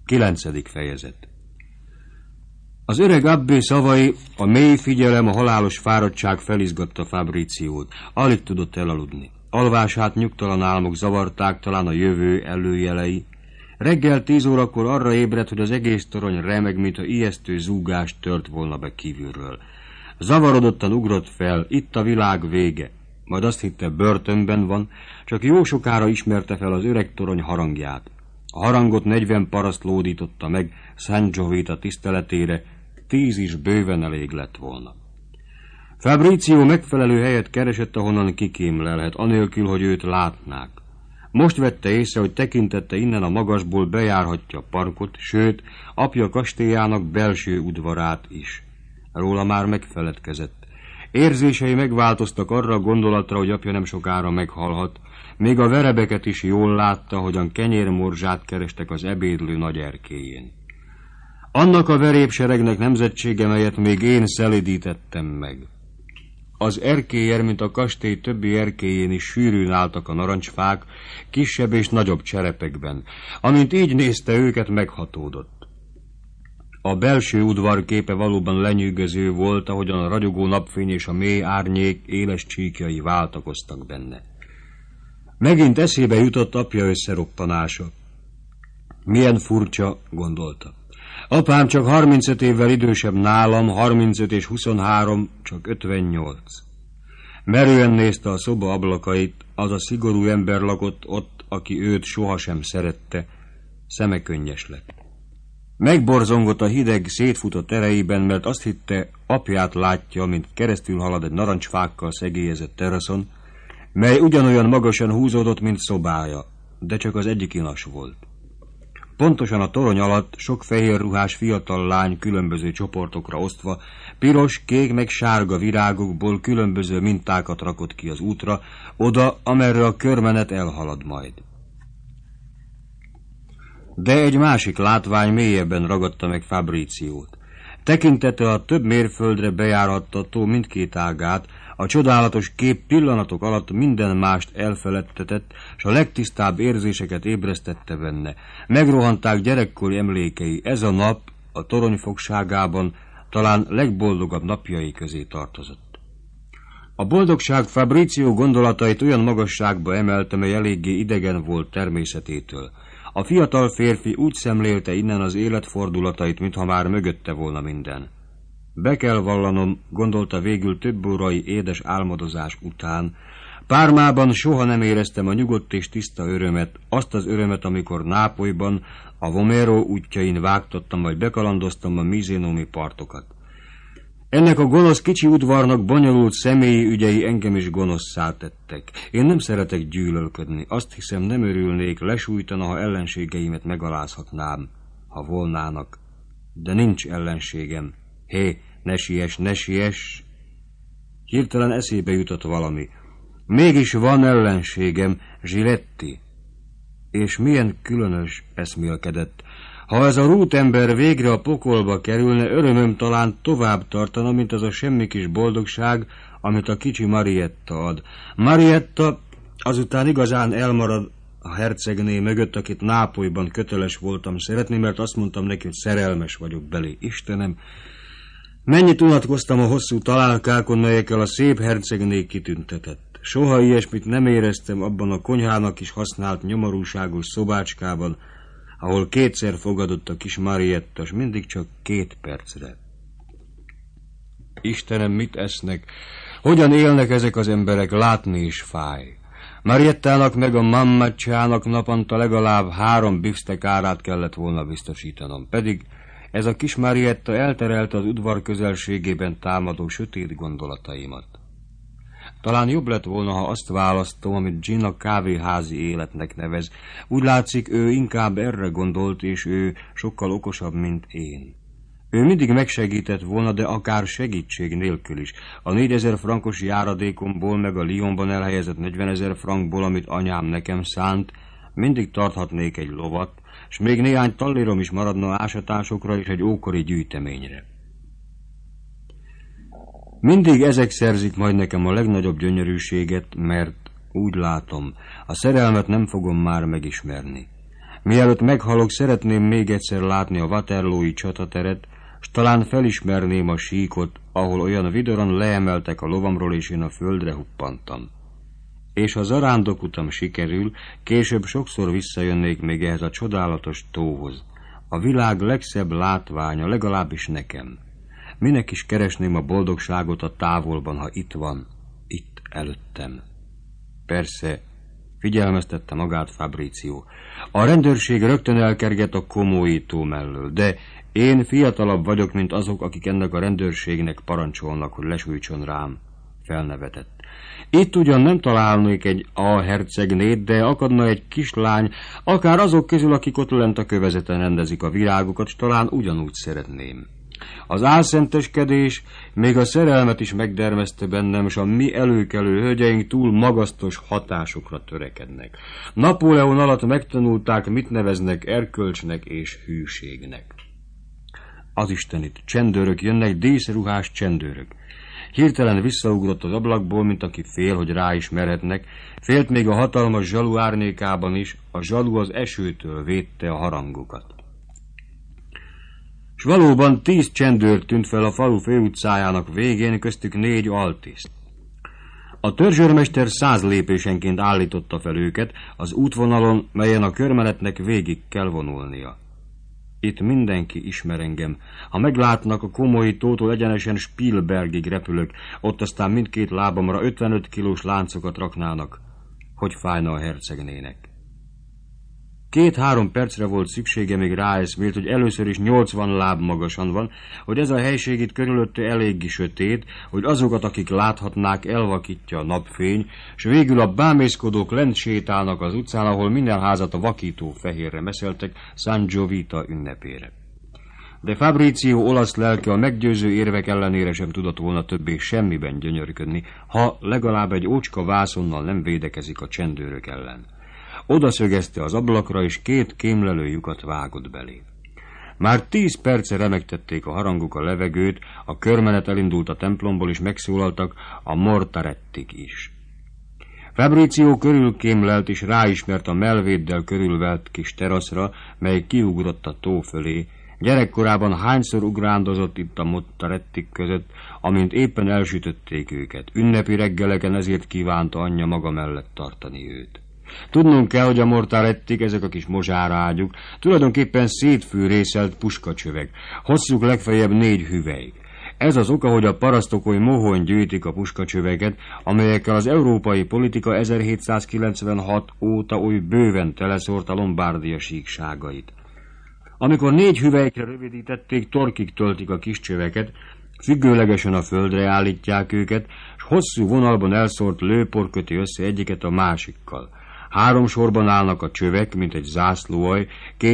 9. fejezet. Az öreg abbé szavai, a mély figyelem, a halálos fáradtság felizgatta Fabriciót. Alig tudott elaludni. Alvását nyugtalan álmok zavarták, talán a jövő előjelei. Reggel 10 órakor arra ébredt, hogy az egész torony remeg, mintha ijesztő zúgás tört volna be kívülről. Zavarodottan ugrott fel, itt a világ vége. Majd azt hitte, börtönben van, csak jó sokára ismerte fel az öreg torony harangját. A harangot 40 paraszt lódította meg Sangiovita tiszteletére, 10 is bőven elég lett volna. Fabricio megfelelő helyet keresett, ahonnan kikémlelhet, anélkül, hogy őt látnák. Most vette észre, hogy tekintette innen a magasból bejárhatja a parkot, sőt, apja kastélyának belső udvarát is. Róla már megfeledkezett. Érzései megváltoztak arra a gondolatra, hogy apja nem sokára meghalhat. Még a verebeket is jól látta, hogyan kenyérmorzsát kerestek az ebédlő nagy erkélyén. Annak a verépseregnek nemzetsége, melyet még én szelidítettem meg. Az erkélyer, mint a kastély többi erkélyén is sűrűn álltak a narancsfák, kisebb és nagyobb cserepekben. Amint így nézte őket, meghatódott. A belső udvar képe valóban lenyűgöző volt, ahogyan a ragyogó napfény és a mély árnyék éles csíkjai váltakoztak benne. Megint eszébe jutott apja összeroppanása. Milyen furcsa, gondolta. Apám csak 35 évvel idősebb nálam, 35 és 23, csak 58. Merően nézte a szoba ablakait, az a szigorú ember lakott ott, aki őt sohasem szerette, szeme könnyes lett. Megborzongott a hideg, szétfutott erejében, mert azt hitte, apját látja, mint keresztül halad egy narancsfákkal szegélyezett teraszon, mely ugyanolyan magasan húzódott, mint szobája, de csak az egyik inas volt. Pontosan a torony alatt sok fehér ruhás fiatal lány különböző csoportokra osztva, piros, kék meg sárga virágokból különböző mintákat rakott ki az útra, oda, amerre a körmenet elhalad majd. De egy másik látvány mélyebben ragadta meg Fabriciót. Tekintete a több mérföldre bejárhattató mindkét ágát, a csodálatos kép pillanatok alatt minden mást elfeledtetett, s a legtisztább érzéseket ébresztette benne. Megrohanták gyerekkori emlékei, ez a nap a torony fogságában talán legboldogabb napjai közé tartozott. A boldogság Fabricio gondolatait olyan magasságba emelte, mely eléggé idegen volt természetétől. A fiatal férfi úgy szemlélte innen az életfordulatait, mintha már mögötte volna minden. Be kell vallanom, gondolta végül több órai édes álmodozás után, Pármában soha nem éreztem a nyugodt és tiszta örömet, azt az örömet, amikor Nápolyban a Vomero útjain vágtattam, vagy bekalandoztam a misénomi partokat. Ennek a gonosz kicsi udvarnak bonyolult személyi ügyei engem is gonoszszá tettek. Én nem szeretek gyűlölködni, azt hiszem nem örülnék, lesújtana, ha ellenségeimet megalázhatnám, ha volnának. De nincs ellenségem. Hé, ne siess, ne siess! Hirtelen eszébe jutott valami. Mégis van ellenségem, Giletti. És milyen különös, eszmélkedett. Ha ez a rútember végre a pokolba kerülne, örömöm talán tovább tartana, mint az a semmi kis boldogság, amit a kicsi Marietta ad. Marietta azután igazán elmarad a hercegné mögött, akit Nápolyban köteles voltam szeretni, mert azt mondtam neki, hogy szerelmes vagyok belé. Istenem, mennyit unatkoztam a hosszú találkákon, melyekkel a szép hercegné kitüntetett. Soha ilyesmit nem éreztem abban a konyhának is használt nyomorúságos szobácskában, ahol kétszer fogadott a kis Marietta, s mindig csak 2 percre. Istenem, mit esznek? Hogyan élnek ezek az emberek? Látni is fáj. Mariettának meg a mammacsának naponta legalább 3 bifsztek árát kellett volna biztosítanom, pedig ez a kis Marietta elterelte az udvar közelségében támadó sötét gondolataimat. Talán jobb lett volna, ha azt választom, amit Gina kávéházi életnek nevez. Úgy látszik, ő inkább erre gondolt, és ő sokkal okosabb, mint én. Ő mindig megsegített volna, de akár segítség nélkül is. A 4000 frankos járadékomból, meg a Lyonban elhelyezett 40 000 frankból, amit anyám nekem szánt, mindig tarthatnék egy lovat, s még néhány tallérom is maradna ásatásokra és egy ókori gyűjteményre. Mindig ezek szerzik majd nekem a legnagyobb gyönyörűséget, mert úgy látom, a szerelmet nem fogom már megismerni. Mielőtt meghalok, szeretném még egyszer látni a Waterloo-i csatateret, s talán felismerném a síkot, ahol olyan vidoran leemeltek a lovamról, és én a földre huppantam. És ha zarándokutam sikerül, később sokszor visszajönnék még ehhez a csodálatos tóhoz. A világ legszebb látványa, legalábbis nekem. Minek is keresném a boldogságot a távolban, ha itt van, itt előttem. Persze, figyelmeztette magát Fabrizio. A rendőrség rögtön elkerget a Comoi tó mellől, de én fiatalabb vagyok, mint azok, akik ennek a rendőrségnek parancsolnak, hogy lesújtson rám. Felnevetett. Itt ugyan nem találnék egy alhercegnét, de akadna egy kislány, akár azok közül, akik ott lent a kövezeten rendezik a virágokat, s talán ugyanúgy szeretném. Az álszenteskedés még a szerelmet is megdermeszte bennem, s a mi előkelő hölgyeink túl magasztos hatásokra törekednek. Napóleon alatt megtanulták, mit neveznek erkölcsnek és hűségnek. Az istenit, csendőrök jönnek, díszruhás csendőrök. Hirtelen visszaugrott az ablakból, mint aki fél, hogy ráismerhetnek, félt még a hatalmas zsalu árnyékában is, a zsalu az esőtől védte a harangokat. S valóban 10 csendőr tűnt fel a falu főutcájának végén, köztük 4 altiszt. A törzsőrmester 100 lépésenként állította fel őket az útvonalon, melyen a körmenetnek végig kell vonulnia. Itt mindenki ismer engem. Ha meglátnak, a Comoi tótól egyenesen Spielbergig repülök, ott aztán mindkét lábamra 55 kilós láncokat raknának. Hogy fájna a hercegnének. 2-3 percre volt szüksége, még ráeszmélt, hogy először is 80 láb magasan van, hogy ez a helység itt körülötte eléggé sötét, hogy azokat, akik láthatnák, elvakítja a napfény, s végül a bámészkodók lent sétálnak az utcán, ahol minden házat a vakító fehérre meszeltek San Giovita ünnepére. De Fabrizio olasz lelke a meggyőző érvek ellenére sem tudott volna többé semmiben gyönyörködni, ha legalább egy ócska vászonnal nem védekezik a csendőrök ellen. Oda szögezte az ablakra, és 2 kémlelő lyukat vágott belé. Már 10 perce remegtették a harangok a levegőt, a körmenet elindult a templomból, és megszólaltak a mortarettik is. Fabrizio körülkémlelt, és ráismert a melvéddel körülvelt kis teraszra, mely kiugrott a tó fölé. Gyerekkorában hányszor ugrándozott itt a mortarettik között, amint éppen elsütötték őket. Ünnepi reggeleken ezért kívánta anyja maga mellett tartani őt. Tudnunk kell, hogy a mortarettik, ezek a kis mozsárágyuk, tulajdonképpen szétfűrészelt puskacsövek, hosszuk legfeljebb 4 hüvelyk. Ez az oka, hogy a parasztok oly mohón gyűjtik a puskacsöveket, amelyekkel az európai politika 1796 óta oly bőven teleszórta Lombardia síkságait. Amikor 4 hüvelykre rövidítették, torkig töltik a kis csöveket, függőlegesen a földre állítják őket, s hosszú vonalban elszórt lőpor köti össze egyiket a másikkal. 3 sorban állnak a csövek, mint egy zászlóaj,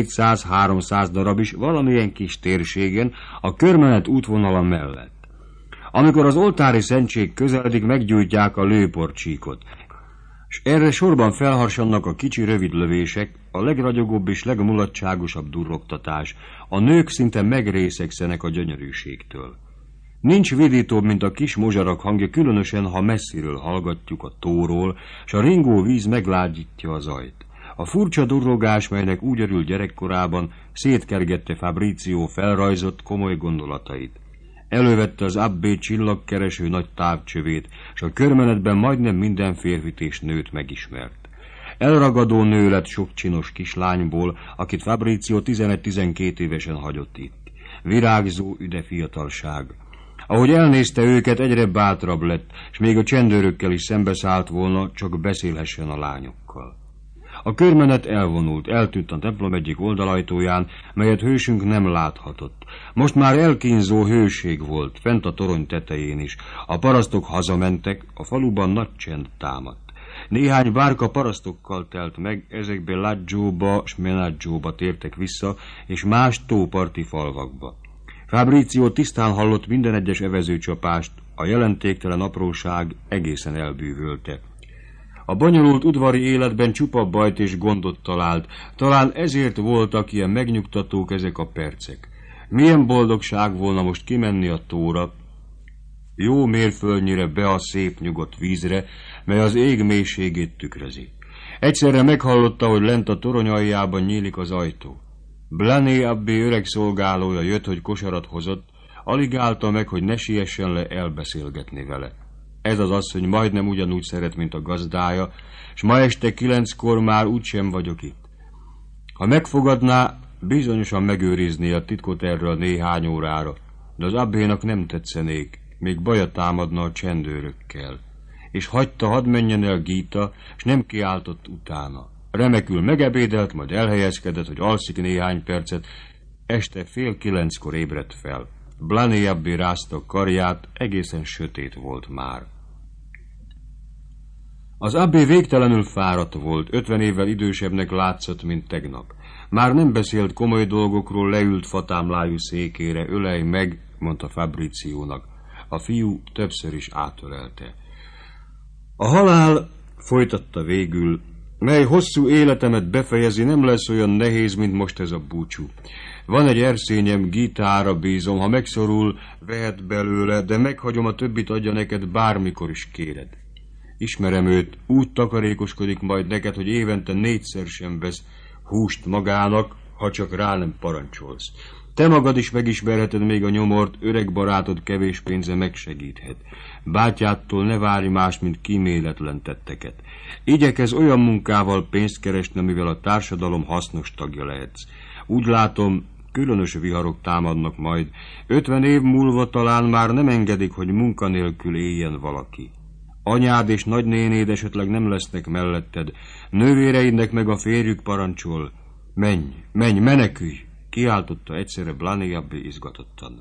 200-300 darab is valamilyen kis térségen, a körmenet útvonala mellett. Amikor az oltári szentség közeledik, meggyújtják a lőporcsíkot, s erre sorban felharsannak a kicsi rövid lövések, a legragyogóbb és legmulatságosabb durrogtatás. A nők szinte megrészegszenek a gyönyörűségtől. Nincs vidítóbb, mint a kis mozsarak hangja, különösen, ha messziről hallgatjuk a tóról, s a ringó víz meglágyítja a zajt. A furcsa durrogás, melynek úgy örül gyerekkorában, szétkergette Fabrizio felrajzott komoly gondolatait. Elővette az abbé csillagkereső nagy távcsövét, s a körmenetben majdnem minden férfit és nőt megismert. Elragadó nő lett sok csinos kislányból, akit Fabrizio 11-12 évesen hagyott itt. Virágzó üde fiatalság. Ahogy elnézte őket, egyre bátrabb lett, s még a csendőrökkel is szembeszállt volna, csak beszélhessen a lányokkal. A körmenet elvonult, eltűnt a templom egyik oldalajtóján, melyet hősünk nem láthatott. Most már elkínzó hőség volt, fent a torony tetején is. A parasztok hazamentek, a faluban nagy csend támadt. Néhány bárka parasztokkal telt meg, ezekbe Laggióba s Menaggióba tértek vissza, és más tóparti falvakba. Fabrizio tisztán hallott minden egyes evezőcsapást, a jelentéktelen apróság egészen elbűvölte. A bonyolult udvari életben csupa bajt és gondot talált, talán ezért voltak ilyen megnyugtatók ezek a percek. Milyen boldogság volna most kimenni a tóra, jó mérföldnyire be a szép nyugodt vízre, mely az ég mélységét tükrözi. Egyszerre meghallotta, hogy lent a torony aljában nyílik az ajtó. Blaney abbé öreg szolgálója jött, hogy kosarat hozott, alig állta meg, hogy ne siessen le elbeszélgetni vele. Ez az asszony majdnem ugyanúgy szeret, mint a gazdája, s ma este 9-kor már úgysem vagyok itt. Ha megfogadná, bizonyosan megőrizné a titkot erről néhány órára, de az abbénak nem tetszenék, még baja támadna a csendőrökkel. És hagyta, hadd menjen el Gita, s nem kiáltott utána. Remekül megebédelt, majd elhelyezkedett, hogy alszik néhány percet. Este 8:30 ébredt fel. Blaney abbé rázta a karját, egészen sötét volt már. Az abbé végtelenül fáradt volt, 50 évvel idősebbnek látszott, mint tegnap. Már nem beszélt komoly dolgokról, leült fatámlájú székére. Ölelj meg, mondta Fabriciónak. A fiú többször is átölelte. A halál, folytatta végül, mely hosszú életemet befejezi, nem lesz olyan nehéz, mint most ez a búcsú. Van egy erszényem, Gitára bízom, ha megszorul, vehet belőle, de meghagyom, a többit adja neked, bármikor is kéred. Ismerem őt, úgy takarékoskodik majd neked, hogy évente 4-szer sem vesz húst magának, ha csak rá nem parancsolsz. Te magad is megismerheted még a nyomort, öreg barátod kevés pénze megsegíthet. Bátyádtól ne várj más, mint kíméletlen tetteket. Igyekezz olyan munkával pénzt keresni, amivel a társadalom hasznos tagja lehetsz. Úgy látom, különös viharok támadnak majd. 50 év múlva talán már nem engedik, hogy munkanélkül éljen valaki. Anyád és nagynénéd esetleg nem lesznek melletted. Nővéreidnek meg a férjük parancsol. Menj, menj, menekülj! Kiáltotta egyszerre Blaney abbé izgatottan.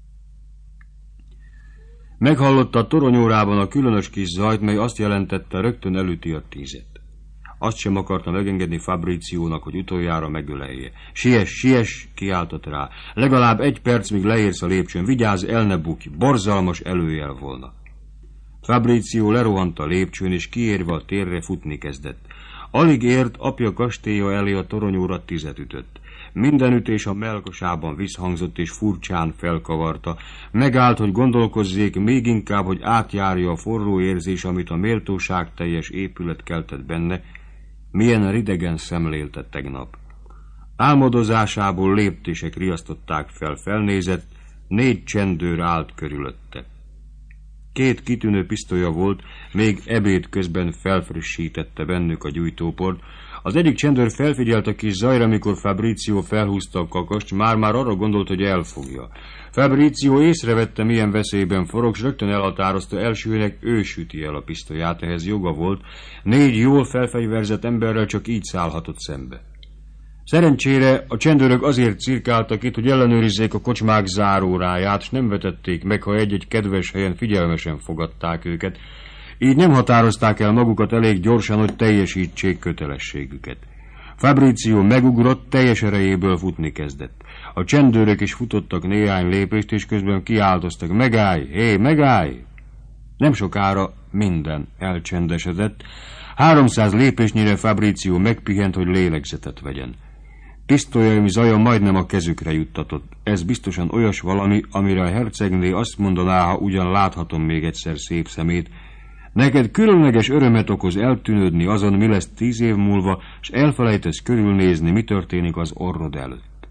Meghallotta a toronyórában a különös kis zajt, mely azt jelentette, rögtön elüti a 10. Azt sem akarta megengedni Fabriciónak, hogy utoljára megölelje. Siess, siess, kiáltott rá. Legalább 1 perc, míg leérsz a lépcsőn. Vigyázz, el ne bukj, borzalmas előjel volna. Fabrició lerohant a lépcsőn, és kiérve a térre futni kezdett. Alig ért, apja kastélya elé, a toronyóra 10 ütött. Minden ütés a mellkasában visszhangzott, és furcsán felkavarta. Megállt, hogy gondolkozzék, még inkább, hogy átjárja a forró érzés, amit a méltóság teljes épület keltett benne, milyen ridegen szemlélte tegnap. Álmodozásából léptések riasztották fel, felnézett, 4 csendőr állt körülötte. 2 kitűnő pisztolya volt, még ebéd közben felfrissítette bennük a gyújtóport. Az egyik csendőr felfigyelt a kis zajra, amikor Fabricio felhúzta a kakast, már arra gondolt, hogy elfogja. Fabricio észrevette, milyen veszélyben forog, s rögtön elhatározta, elsőnek ő süti el a pisztolyát, ehhez joga volt. 4 jól felfegyverzett emberrel csak így szállhatott szembe. Szerencsére a csendőrök azért cirkáltak itt, hogy ellenőrizzék a kocsmák záróráját, s nem vetették meg, ha egy-egy kedves helyen figyelmesen fogadták őket. Így nem határozták el magukat elég gyorsan, hogy teljesítsék kötelességüket. Fabricio megugrott, teljes erejéből futni kezdett. A csendőrök is futottak néhány lépést, és közben kiáltoztak: megállj, hé, megállj! Nem sokára minden elcsendesedett. 300 lépésnyire Fabricio megpihent, hogy lélegzetet vegyen. Pisztolyaim zaja majdnem a kezükre juttatott. Ez biztosan olyas valami, amire a hercegné azt mondaná, ha ugyan láthatom még egyszer szép szemét: neked különleges örömet okoz eltűnődni azon, mi lesz 10 év múlva, s elfelejtesz körülnézni, mi történik az orrod előtt.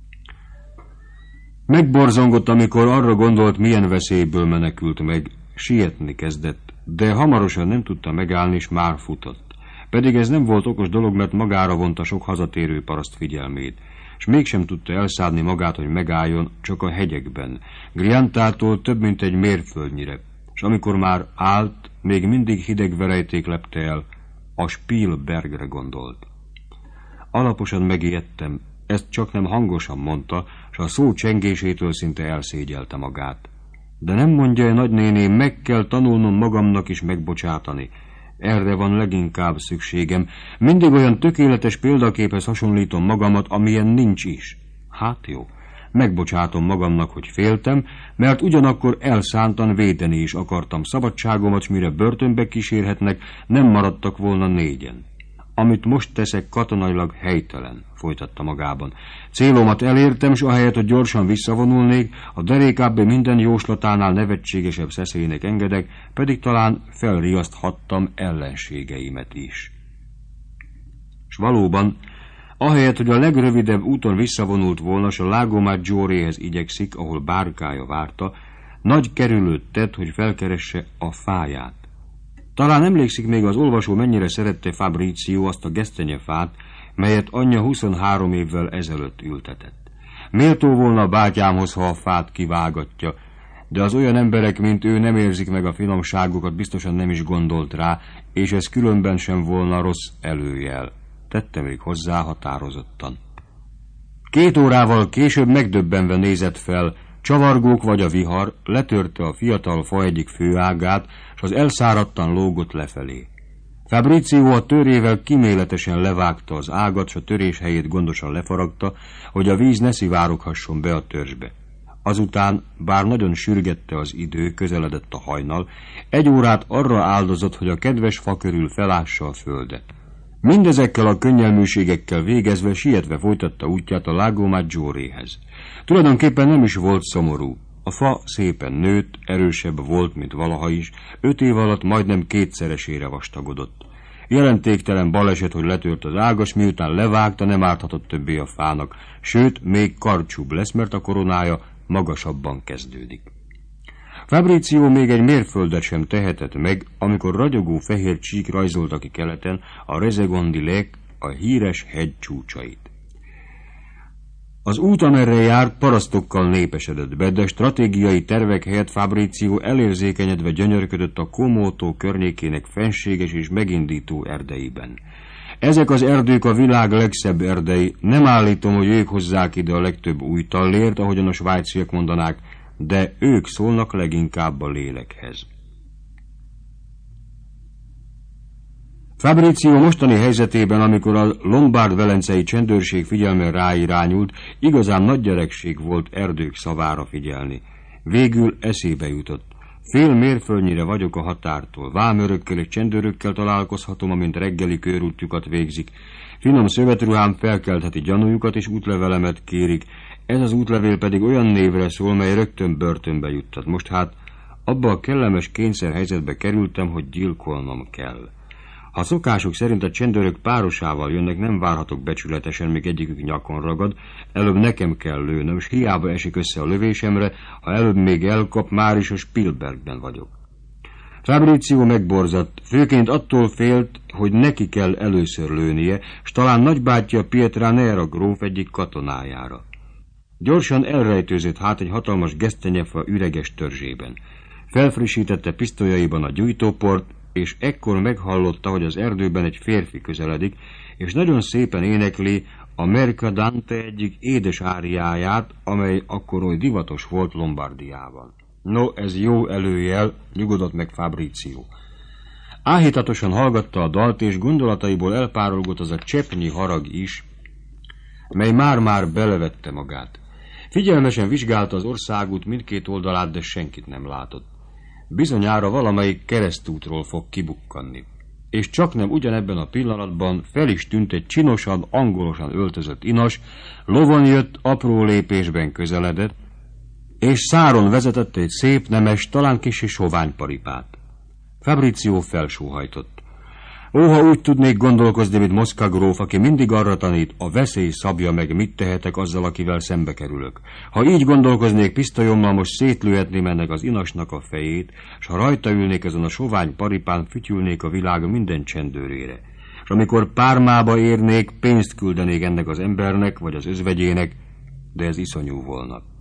Megborzongott, amikor arra gondolt, milyen veszélyből menekült meg. Sietni kezdett, de hamarosan nem tudta megállni, és már futott. Pedig ez nem volt okos dolog, mert magára vonta sok hazatérő paraszt figyelmét, és mégsem tudta elszádni magát, hogy megálljon, csak a hegyekben, Griantától több mint egy mérföldnyire, és amikor már állt, még mindig hideg verejték lepte el, a Spielbergre gondolt. Alaposan megijedtem, ezt csak nem hangosan mondta, s a szó csengésétől szinte elszégyelte magát. De nem mondja-e, nagynéné, meg kell tanulnom magamnak is megbocsátani. Erre van leginkább szükségem. Mindig olyan tökéletes példaképhez hasonlítom magamat, amilyen nincs is. Hát jó, megbocsátom magamnak, hogy féltem, mert ugyanakkor elszántan védeni is akartam szabadságomat, s mire börtönbe kísérhetnek, nem maradtak volna 4-en. Amit most teszek, katonailag helytelen, folytatta magában. Célomat elértem, s ahelyett, hogy gyorsan visszavonulnék, a derékábbé minden jóslatánál nevetségesebb szeszélynek engedek, pedig talán felriaszthattam ellenségeimet is. S valóban, ahelyett, hogy a legrövidebb úton visszavonult volna, s a Lago Maggiore-hez igyekszik, ahol bárkája várta, nagy kerülőt tett, hogy felkeresse a fáját. Talán emlékszik még az olvasó, mennyire szerette Fabrizio azt a gesztenyefát, melyet anyja 23 évvel ezelőtt ültetett. Méltó volna a bátyámhoz, ha a fát kivágatja, de az olyan emberek, mint ő nem érzik meg a finomságokat, biztosan nem is gondolt rá, és ez különben sem volna rossz előjel. Tette még hozzá határozottan. 2 órával később megdöbbenve nézett fel, csavargók vagy a vihar letörte a fiatal fa egyik főágát, s az elszáradtan lógott lefelé. Fabrizio a törével kíméletesen levágta az ágat, s a törés helyét gondosan lefaragta, hogy a víz ne szivároghasson be a törzsbe. Azután, bár nagyon sürgette az idő, közeledett a hajnal, 1 órát arra áldozott, hogy a kedves fa körül felássa a földet. Mindezekkel a könnyelműségekkel végezve sietve folytatta útját a Lago Maggiore-hez. Tulajdonképpen nem is volt szomorú. A fa szépen nőtt, erősebb volt, mint valaha is, 5 év alatt majdnem 2-szeresére vastagodott. Jelentéktelen baleset, hogy letört az ágas, miután levágta, nem árthatott többé a fának, sőt, még karcsúbb lesz, mert a koronája magasabban kezdődik. Fabrizio még egy mérföldet sem tehetett meg, amikor ragyogó fehér csík rajzolta ki keleten a Resegondi Lake, a híres hegy csúcsait. Az út, amerre járt, parasztokkal népesedett be, de stratégiai tervek helyett Fabrizio elérzékenyedve gyönyörködött a Komótó környékének fenséges és megindító erdeiben. Ezek az erdők a világ legszebb erdei, nem állítom, hogy ők hozzák ide a legtöbb új tallért, ahogyan a svájciak mondanák, de ők szólnak leginkább a lélekhez. Fabrizio mostani helyzetében, amikor a lombárd-velencei csendőrség figyelme ráirányult, igazán nagy gyerekség volt erdők szavára figyelni. Végül eszébe jutott. Fél mérföldnyire vagyok a határtól. Vámőrökkel és csendőrökkel találkozhatom, amint reggeli körútjukat végzik. Finom szövetruhám felkeltheti gyanújukat, és útlevelemet kérik. Ez az útlevél pedig olyan névre szól, mely rögtön börtönbe juttat. Most hát abba a kellemes kényszerhelyzetbe kerültem, hogy gyilkolnom kell. Ha szokások szerint a csendőrök párosával jönnek, nem várhatok becsületesen, míg egyikük nyakon ragad, előbb nekem kell lőnöm, s hiába esik össze a lövésemre, ha előbb még elkap, már is a Spielbergben vagyok. Fabrizio megborzadt, főként attól félt, hogy neki kell először lőnie, s talán nagybátyja Pietranera gróf egyik katonájára. Gyorsan elrejtőzött hát egy hatalmas gesztenyefa üreges törzsében. Felfrissítette pisztolyaiban a gyújtóport, és ekkor meghallotta, hogy az erdőben egy férfi közeledik, és nagyon szépen énekli a Mercadante egyik édes áriáját, amely akkor oly divatos volt Lombardiában. No, ez jó előjel, nyugodott meg Fabrizio. Áhítatosan hallgatta a dalt, és gondolataiból elpárolgott az a cseppnyi harag is, mely már-már belevette magát. Figyelmesen vizsgálta az országút mindkét oldalát, de senkit nem látott. Bizonyára valamelyik keresztútról fog kibukkanni. És csaknem ugyanebben a pillanatban fel is tűnt egy csinosan, angolosan öltözött inas, lovon jött, apró lépésben közeledett, és száron vezetett egy szép, nemes, talán kissé sovány paripát. Fabrizio felsóhajtott. Óha úgy tudnék gondolkozni, mint Mosca gróf, aki mindig arra tanít, a veszély szabja meg, mit tehetek azzal, akivel szembe kerülök. Ha így gondolkoznék, pisztolyommal most szétlőhetném ennek az inasnak a fejét, s ha rajta ülnék ezen a sovány paripán, fütyülnék a világ minden csendőrére. És amikor Pármába érnék, pénzt küldenék ennek az embernek, vagy az özvegyének, de ez iszonyú volna.